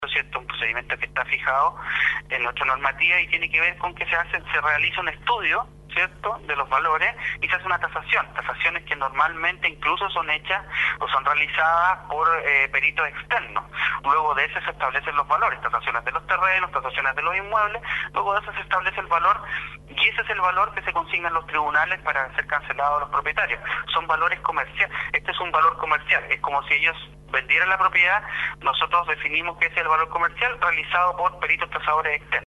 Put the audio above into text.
¿cierto? Un procedimiento que está fijado en nuestra normativa y tiene que ver con que se realiza un estudio, ¿cierto?, de los valores y se hace una tasación, tasaciones que normalmente incluso son hechas o son realizadas por peritos externos. Luego de eso se establecen los valores, tasaciones de los terrenos, tasaciones de los inmuebles, luego de eso se establece el valor y ese es el valor que se consigna en los tribunales para ser cancelados a los propietarios. Son valores comerciales, este es un valor comercial, es como si ellos vendieran la propiedad, nosotros definimos que ese es el valor comercial realizado por peritos tasadores externos.